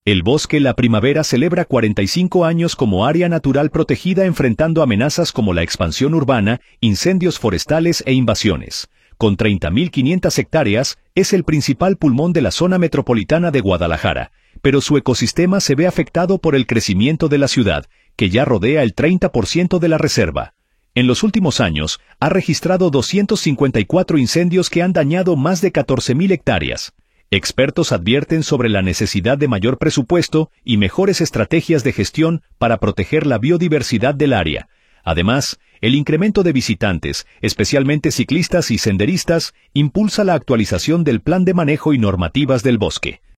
El Bosque La Primavera celebra 45 años como área natural protegida enfrentando amenazas como la expansión urbana, incendios forestales e invasiones. Con 30.500 hectáreas, es el principal pulmón de la zona metropolitana de Guadalajara, pero su ecosistema se ve afectado por el crecimiento de la ciudad, que ya rodea el 30% de la reserva. En los últimos años, ha registrado 254 incendios que han dañado más de 14.000 hectáreas. Expertos advierten sobre la necesidad de mayor presupuesto y mejores estrategias de gestión para proteger la biodiversidad del área. Además, el incremento de visitantes, especialmente ciclistas y senderistas, impulsa la actualización del plan de manejo y normativas del bosque.